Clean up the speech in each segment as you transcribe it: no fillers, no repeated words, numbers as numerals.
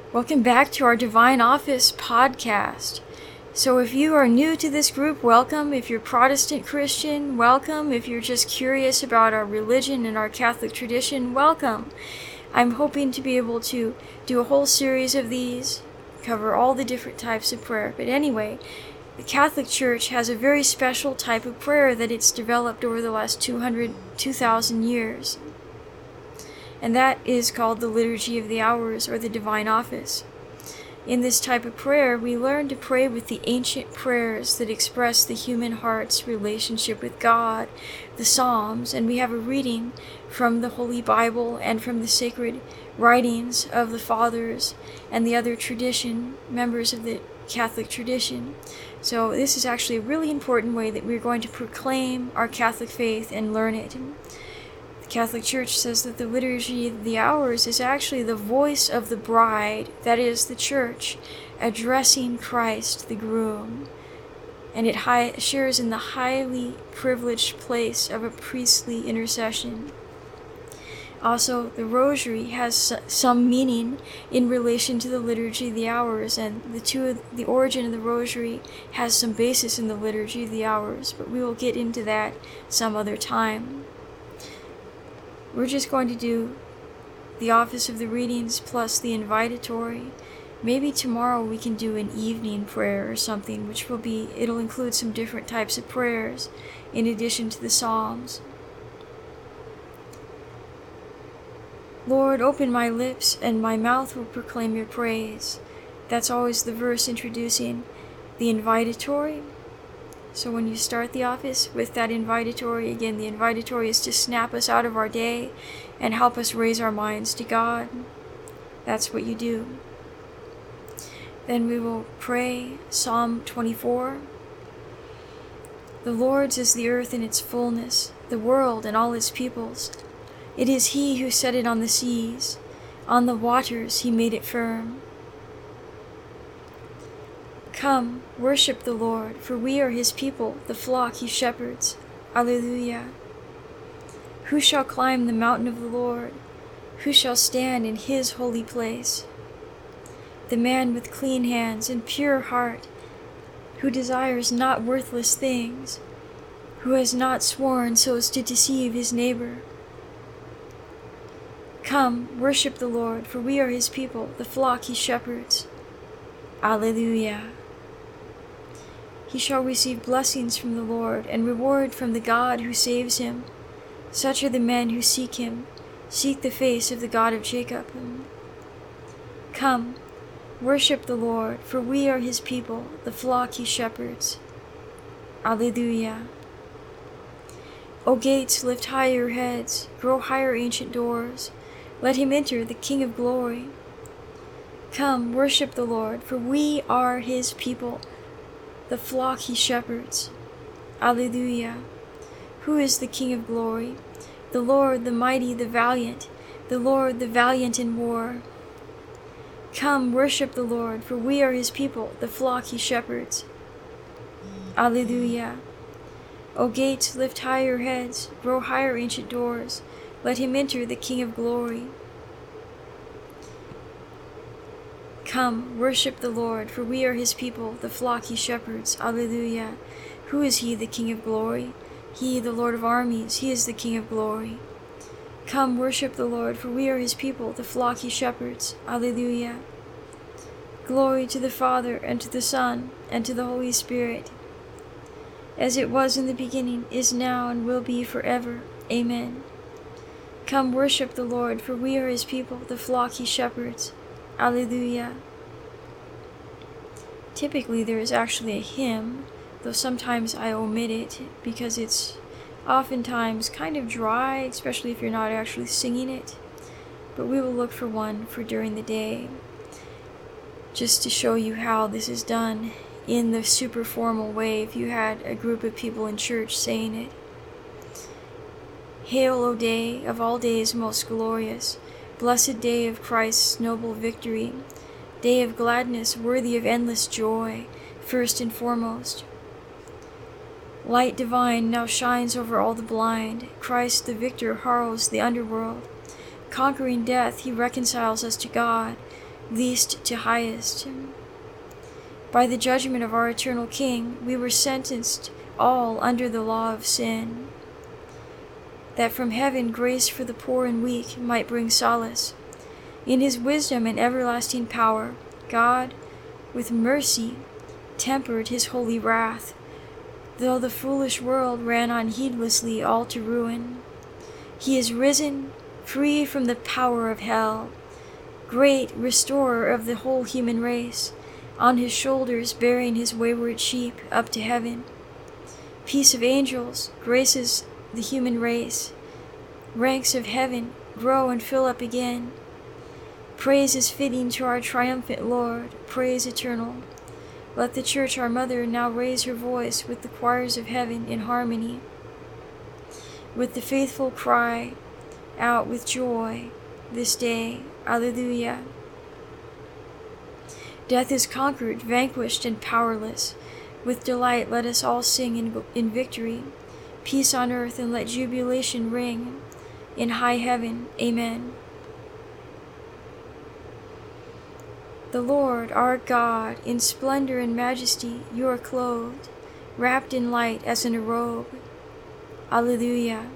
Welcome back to our Divine Office podcast. So if you are new to this group, welcome. If you're Protestant Christian, welcome. If you're just curious about our religion and our Catholic tradition, welcome. I'm hoping to be able to do a whole series of these, cover all the different types of prayer. But anyway, the Catholic Church has a very special type of prayer that it's developed over the last 2,000 years. And that is called the Liturgy of the Hours, or the Divine Office. In this type of prayer, we learn to pray with the ancient prayers that express the human heart's relationship with God, the Psalms, and we have a reading from the Holy Bible and from the sacred writings of the Fathers and the other members of the Catholic tradition. So this is actually a really important way that we're going to proclaim our Catholic faith and learn it. The Catholic Church says that the Liturgy of the Hours is actually the voice of the bride, that is, the Church, addressing Christ, the groom. And it shares in the highly privileged place of a priestly intercession. Also, the Rosary has some meaning in relation to the Liturgy of the Hours, and the origin of the Rosary has some basis in the Liturgy of the Hours, but we will get into that some other time. We're just going to do the Office of the Readings plus the Invitatory. Maybe tomorrow we can do an evening prayer or something, it'll include some different types of prayers in addition to the Psalms. Lord, open my lips, and my mouth will proclaim your praise. That's always the verse introducing the Invitatory. So when you start the office with that invitatory, again, the invitatory is to snap us out of our day and help us raise our minds to God. That's what you do. Then we will pray Psalm 24. The Lord's is the earth and its fullness, the world and all its peoples. It is He who set it on the seas, on the waters He made it firm. Come, worship the Lord, for we are His people, the flock He shepherds. Alleluia. Who shall climb the mountain of the Lord? Who shall stand in His holy place? The man with clean hands and pure heart, who desires not worthless things, who has not sworn so as to deceive his neighbor. Come, worship the Lord, for we are His people, the flock He shepherds. Alleluia. He shall receive blessings from the Lord, and reward from the God who saves him. Such are the men who seek Him, seek the face of the God of Jacob. Come, worship the Lord, for we are His people, the flock He shepherds. Alleluia. O gates, lift high your heads, grow higher ancient doors. Let Him enter, the King of glory. Come, worship the Lord, for we are His people, the flock He shepherds. Alleluia. Who is the King of glory? The Lord, the mighty, the valiant, the Lord, the valiant in war. Come, worship the Lord, for we are His people, the flock He shepherds. Alleluia. O gates, lift high your heads, grow higher ancient doors. Let Him enter, the King of glory. Come, worship the Lord, for we are His people, the flock He shepherds. Alleluia. Who is He, the King of glory? He, the Lord of armies, He is the King of glory. Come, worship the Lord, for we are His people, the flock He shepherds. Alleluia. Glory to the Father, and to the Son, and to the Holy Spirit, as it was in the beginning, is now, and will be forever. Amen. Come, worship the Lord, for we are His people, the flock He shepherds. Alleluia. Typically there is actually a hymn, though sometimes I omit it because it's oftentimes kind of dry, especially if you're not actually singing it. But we will look for one for during the day, just to show you how this is done in the super formal way if you had a group of people in church saying it. Hail, O day of all days most glorious, blessed day of Christ's noble victory, day of gladness worthy of endless joy, first and foremost. Light divine now shines over all the blind. Christ the victor harrows the underworld. Conquering death, He reconciles us to God. least to highest. By the judgment of our eternal King, we were sentenced all under the law of sin, that from heaven grace for the poor and weak might bring solace. In his wisdom and everlasting power, God, with mercy, tempered his holy wrath, though the foolish world ran on heedlessly all to ruin. He is risen, free from the power of hell, great restorer of the whole human race, on his shoulders bearing his wayward sheep up to heaven. Peace of angels graces the human race. Ranks of heaven grow and fill up again. Praise is fitting to our triumphant Lord, praise eternal. Let the Church, our mother, now raise her voice with the choirs of heaven in harmony. With the faithful cry out with joy this day, Alleluia. Death is conquered, vanquished, and powerless. With delight let us all sing in victory. Peace on earth, and let jubilation ring in high heaven. Amen. The Lord, our God, in splendor and majesty you are clothed, wrapped in light as in a robe. Alleluia.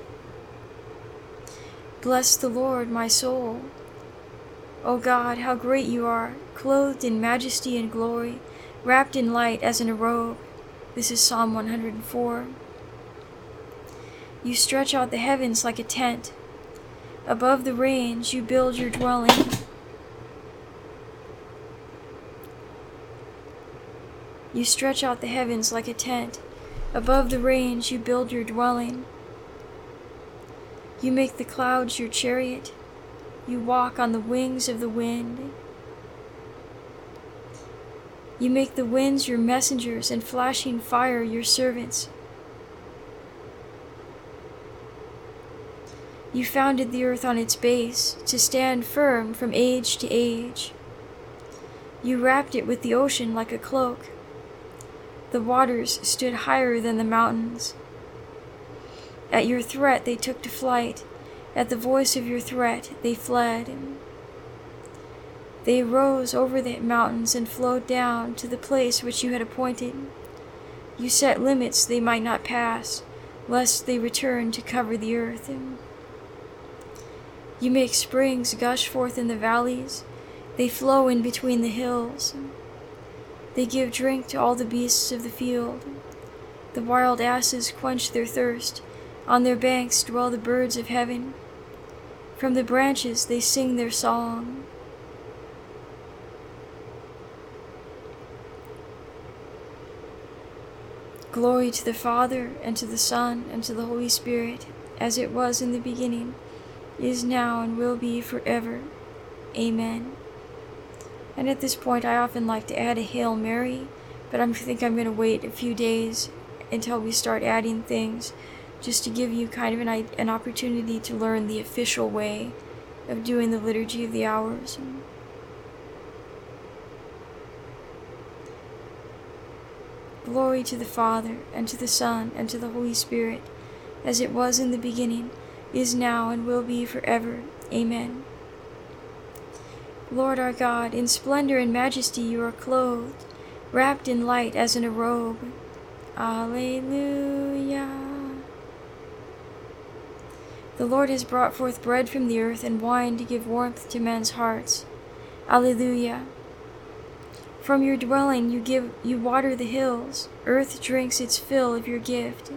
Bless the Lord, my soul. O God, how great you are, clothed in majesty and glory, wrapped in light as in a robe. This is Psalm 104. You stretch out the heavens like a tent. Above the range you build your dwelling. You stretch out the heavens like a tent. Above the range you build your dwelling. You make the clouds your chariot. You walk on the wings of the wind. You make the winds your messengers and flashing fire your servants. You founded the earth on its base to stand firm from age to age. You wrapped it with the ocean like a cloak. The waters stood higher than the mountains. At your threat they took to flight. At the voice of your threat they fled. They rose over the mountains and flowed down to the place which you had appointed. You set limits they might not pass, lest they return to cover the earth. You make springs gush forth in the valleys. They flow in between the hills. They give drink to all the beasts of the field. The wild asses quench their thirst. On their banks dwell the birds of heaven. From the branches they sing their song. Glory to the Father, and to the Son, and to the Holy Spirit, as it was in the beginning, is now, and will be forever. Amen. And at this point, I often like to add a Hail Mary, but I think I'm going to wait a few days until we start adding things, just to give you kind of an opportunity to learn the official way of doing the Liturgy of the Hours. Glory to the Father, and to the Son, and to the Holy Spirit, as it was in the beginning, is now, and will be forever. Amen. Lord our God, in splendor and majesty you are clothed, wrapped in light as in a robe. Alleluia. The Lord has brought forth bread from the earth and wine to give warmth to men's hearts. Alleluia. From your dwelling you water the hills. Earth drinks its fill of your gift.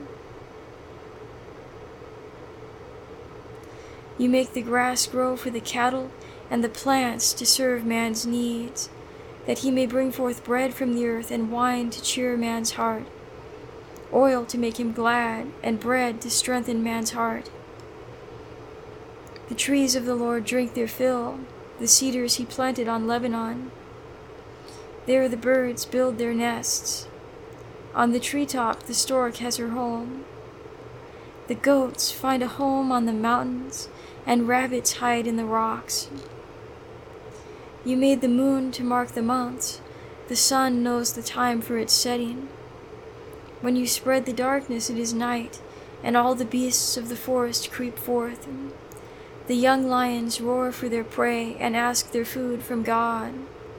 You make the grass grow for the cattle and the plants to serve man's needs, that he may bring forth bread from the earth and wine to cheer man's heart, oil to make him glad, and bread to strengthen man's heart. The trees of the Lord drink their fill, the cedars he planted on Lebanon. There the birds build their nests. On the treetop the stork has her home. The goats find a home on the mountains, and rabbits hide in the rocks. You made the moon to mark the months. The sun knows the time for its setting. When you spread the darkness, it is night, and all the beasts of the forest creep forth. The young lions roar for their prey and ask their food from God.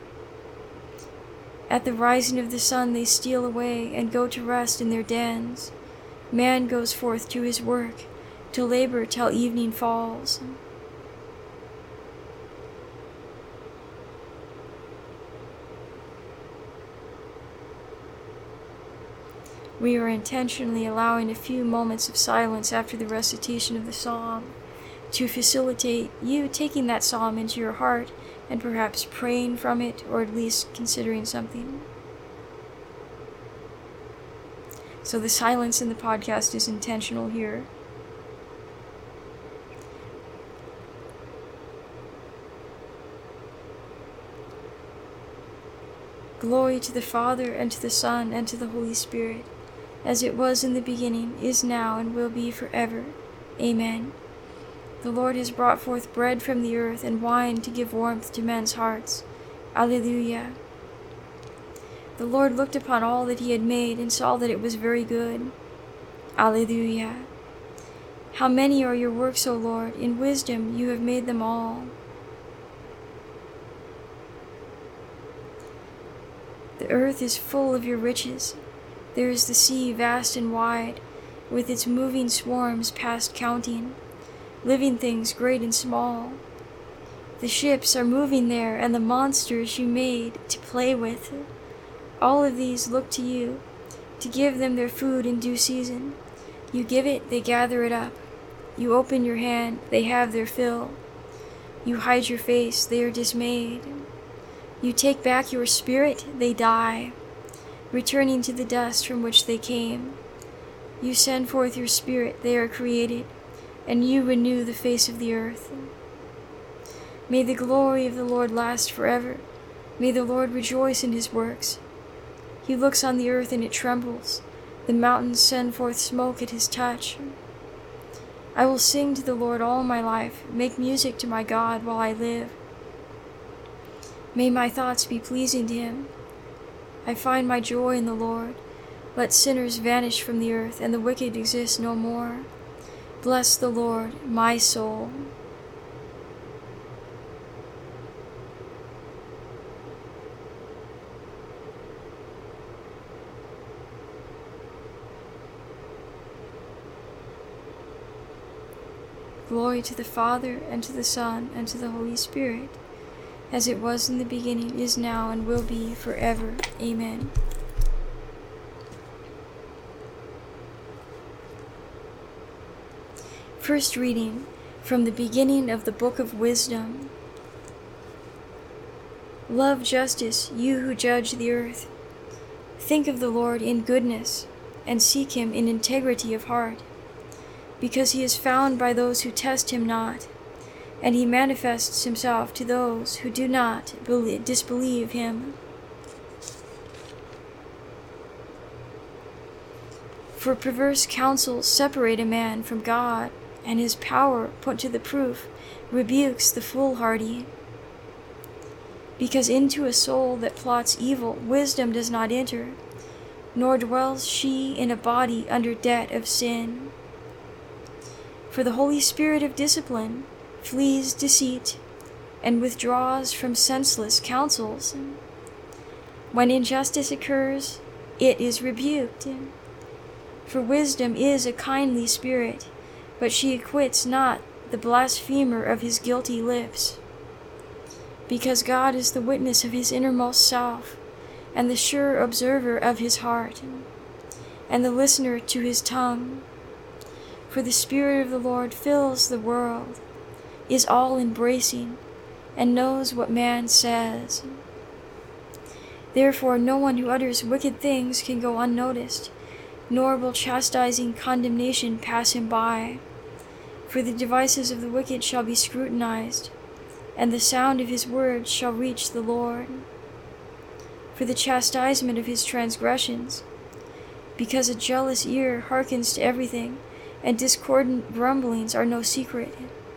At the rising of the sun they steal away and go to rest in their dens. Man goes forth to his work, to labor till evening falls. We are intentionally allowing a few moments of silence after the recitation of the psalm to facilitate you taking that psalm into your heart and perhaps praying from it, or at least considering something. So the silence in the podcast is intentional here. Glory to the Father, and to the Son, and to the Holy Spirit, as it was in the beginning, is now, and will be forever. Amen. The Lord has brought forth bread from the earth, and wine to give warmth to men's hearts. Alleluia. The Lord looked upon all that he had made, and saw that it was very good. Alleluia. How many are your works, O Lord? In wisdom you have made them all. The earth is full of your riches. There is the sea vast and wide, with its moving swarms past counting, living things great and small. The ships are moving there, and the monsters you made to play with. All of these look to you, to give them their food in due season. You give it, they gather it up. You open your hand, they have their fill. You hide your face, they are dismayed. You take back your spirit, they die, returning to the dust from which they came. You send forth your spirit, they are created, and you renew the face of the earth. May the glory of the Lord last forever. May the Lord rejoice in his works. He looks on the earth and it trembles. The mountains send forth smoke at his touch. I will sing to the Lord all my life, make music to my God while I live. May my thoughts be pleasing to him. I find my joy in the Lord. Let sinners vanish from the earth, and the wicked exist no more. Bless the Lord, my soul. Glory to the Father, and to the Son, and to the Holy Spirit, as it was in the beginning, is now, and will be forever. Amen. First reading from the beginning of the Book of Wisdom. Love justice, you who judge the earth. Think of the Lord in goodness, and seek him in integrity of heart, because he is found by those who test him not, and he manifests himself to those who do not disbelieve him. For perverse counsels separate a man from God, and his power, put to the proof, rebukes the foolhardy. Because into a soul that plots evil wisdom does not enter, nor dwells she in a body under debt of sin. For the Holy Spirit of discipline flees deceit, and withdraws from senseless counsels. When injustice occurs, it is rebuked. For wisdom is a kindly spirit, but she acquits not the blasphemer of his guilty lips. Because God is the witness of his innermost self, and the sure observer of his heart, and the listener to his tongue. For the Spirit of the Lord fills the world, is all-embracing, and knows what man says. Therefore no one who utters wicked things can go unnoticed, nor will chastising condemnation pass him by. For the devices of the wicked shall be scrutinized, and the sound of his words shall reach the Lord. For the chastisement of his transgressions, because a jealous ear hearkens to everything, and discordant grumblings are no secret.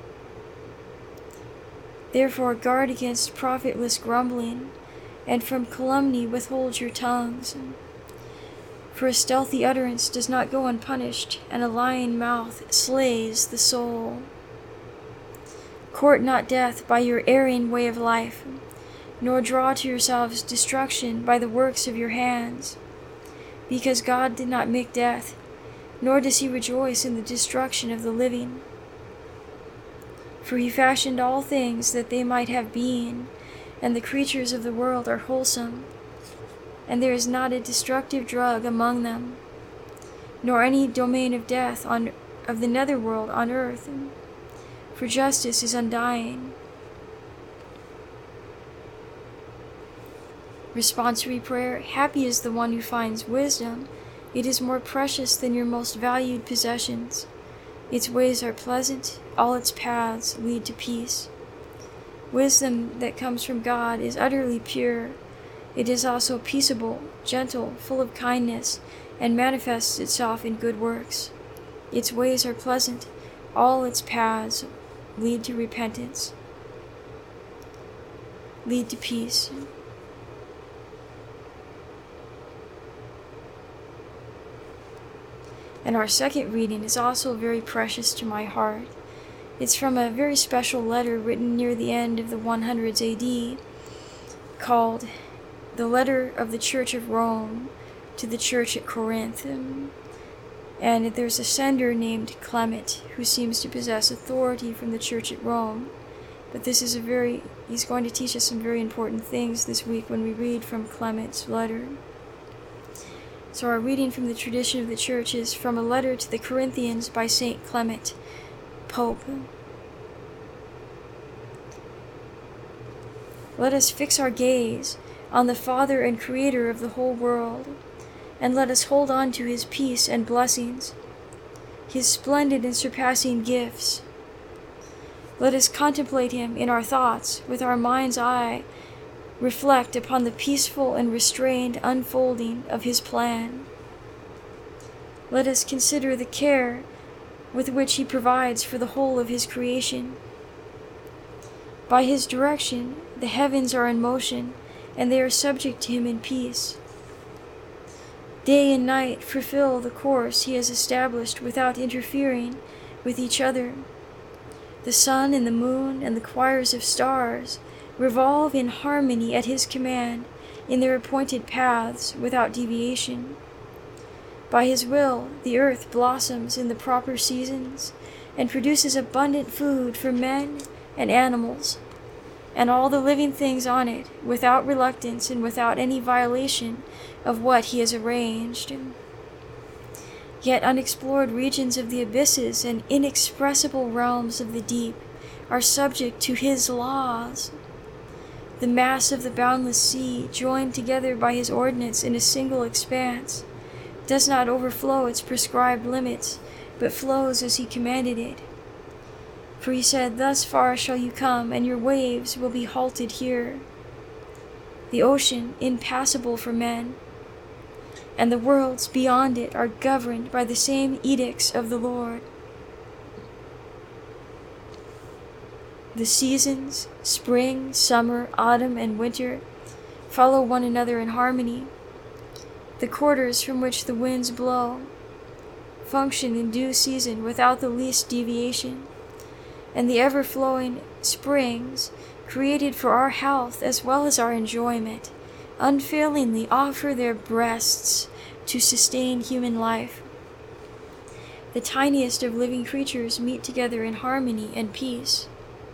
Therefore guard against profitless grumbling, and from calumny withhold your tongues. For a stealthy utterance does not go unpunished, and a lying mouth slays the soul. Court not death by your erring way of life, nor draw to yourselves destruction by the works of your hands. Because God did not make death, nor does he rejoice in the destruction of the living. For he fashioned all things that they might have being, and the creatures of the world are wholesome, and there is not a destructive drug among them, nor any domain of death of the netherworld on earth, for justice is undying. Responsory prayer. Happy is the one who finds wisdom. It is more precious than your most valued possessions. Its ways are pleasant, all its paths lead to peace. Wisdom that comes from God is utterly pure. It is also peaceable, gentle, full of kindness, and manifests itself in good works. Its ways are pleasant, all its paths lead to repentance, lead to peace. And our second reading is also very precious to my heart. It's from a very special letter written near the end of the 100s AD, called The Letter of the Church of Rome to the Church at Corinth. And there's a sender named Clement who seems to possess authority from the Church at Rome. But this is he's going to teach us some very important things this week when we read from Clement's letter. So our reading from the tradition of the Church is from a letter to the Corinthians by St. Clement, Pope. Let us fix our gaze on the Father and Creator of the whole world, and let us hold on to his peace and blessings, his splendid and surpassing gifts. Let us contemplate him in our thoughts with our mind's eye, reflect upon the peaceful and restrained unfolding of his plan. Let us consider the care with which he provides for the whole of his creation. By his direction, the heavens are in motion, and they are subject to him in peace. Day and night fulfill the course he has established without interfering with each other. The sun and the moon and the choirs of stars revolve in harmony at his command in their appointed paths without deviation. By his will, the earth blossoms in the proper seasons and produces abundant food for men and animals, and all the living things on it, without reluctance and without any violation of what he has arranged. Yet unexplored regions of the abysses and inexpressible realms of the deep are subject to his laws. The mass of the boundless sea, joined together by his ordinance in a single expanse, does not overflow its prescribed limits, but flows as he commanded it. For he said, "Thus far shall you come, and your waves will be halted here." The ocean, impassable for men, and the worlds beyond it are governed by the same edicts of the Lord. The seasons, spring, summer, autumn, and winter, follow one another in harmony. The quarters from which the winds blow function in due season without the least deviation, and the ever-flowing springs, created for our health as well as our enjoyment, unfailingly offer their breasts to sustain human life. The tiniest of living creatures meet together in harmony and peace.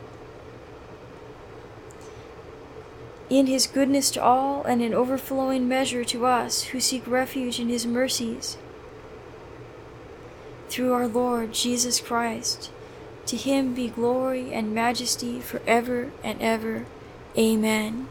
In his goodness to all and in overflowing measure to us who seek refuge in his mercies. Through our Lord Jesus Christ, to him be glory and majesty forever and ever. Amen.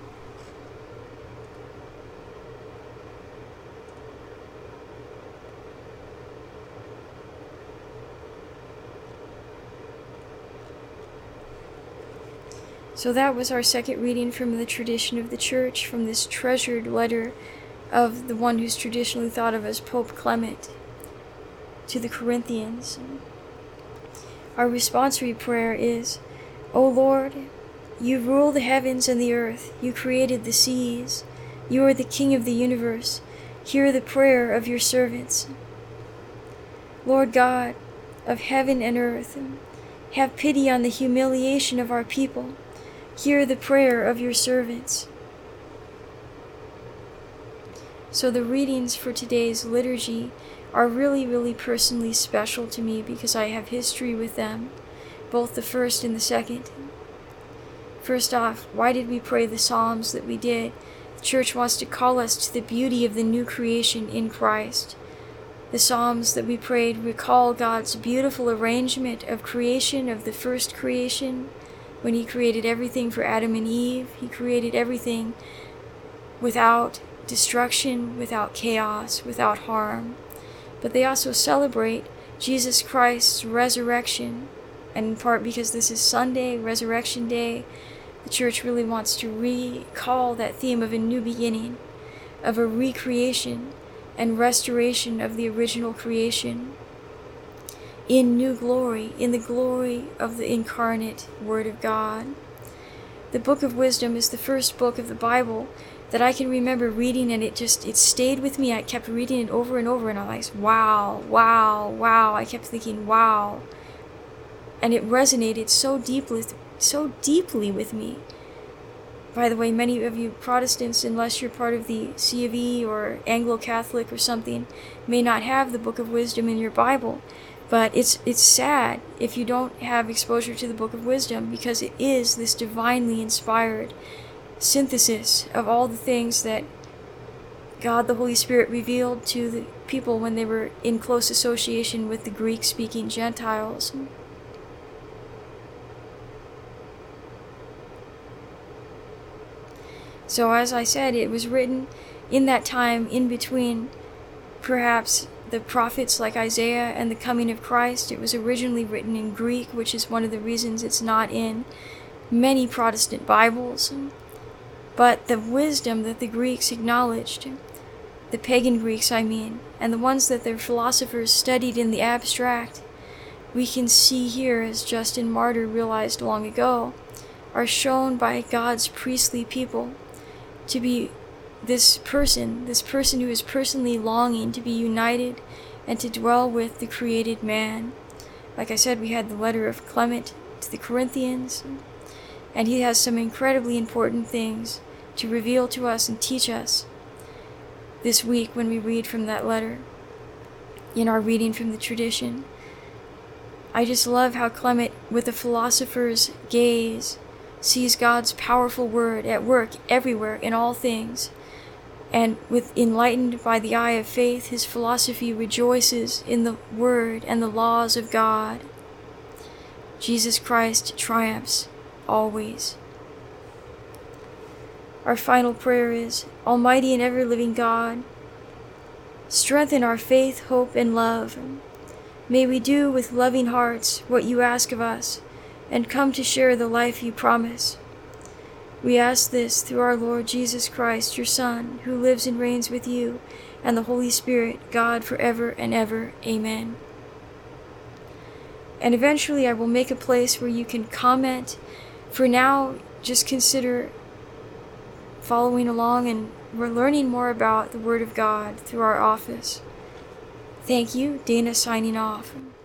So that was our second reading from the tradition of the Church, from this treasured letter of the one who's traditionally thought of as Pope Clement to the Corinthians. Our responsory prayer is, O Lord, you rule the heavens and the earth, you created the seas, you are the King of the universe, hear the prayer of your servants. Lord God of heaven and earth, Have pity on the humiliation of our people. Hear the prayer of your servants. So the readings for today's liturgy are really, really personally special to me because I have history with them, both the first and the second. First off, why did we pray the Psalms that we did? The Church wants to call us to the beauty of the new creation in Christ. The Psalms that we prayed recall God's beautiful arrangement of creation, of the first creation. When He created everything for Adam and Eve, He created everything without destruction, without chaos, without harm. But they also celebrate Jesus Christ's resurrection. And in part because this is Sunday, Resurrection Day, the Church really wants to recall that theme of a new beginning, of a recreation and restoration of the original creation in new glory, in the glory of the incarnate Word of God. The Book of Wisdom is the first book of the Bible that I can remember reading, and it stayed with me. I kept reading it over and over, and I was like, wow, wow, wow. I kept thinking, wow. And it resonated so deeply with me. By the way, many of you Protestants, unless you're part of the C of E or Anglo-Catholic or something, may not have the Book of Wisdom in your Bible. But it's sad if you don't have exposure to the Book of Wisdom, because it is this divinely inspired synthesis of all the things that God the Holy Spirit revealed to the people when they were in close association with the Greek-speaking Gentiles. So as I said, it was written in that time in between perhaps the prophets like Isaiah and the coming of Christ. It was originally written in Greek, which is one of the reasons it's not in many Protestant Bibles. But the wisdom that the Greeks acknowledged, the pagan Greeks I mean, and the ones that their philosophers studied in the abstract, we can see here, as Justin Martyr realized long ago, are shown by God's priestly people to be this person who is personally longing to be united and to dwell with the created man. Like I said, we had the letter of Clement to the Corinthians, and he has some incredibly important things to reveal to us and teach us this week when we read from that letter in our reading from the tradition. I just love how Clement, with a philosopher's gaze, sees God's powerful word at work everywhere in all things. And with enlightened by the eye of faith, his philosophy rejoices in the word and the laws of God. Jesus Christ triumphs always. Our final prayer is, Almighty and ever-living God, strengthen our faith, hope, and love. May we do with loving hearts what you ask of us, and come to share the life you promise. We ask this through our Lord Jesus Christ, your Son, who lives and reigns with you and the Holy Spirit, God, forever and ever. Amen. And eventually I will make a place where you can comment. For now, just consider following along, and we're learning more about the Word of God through our office. Thank you. Dana signing off.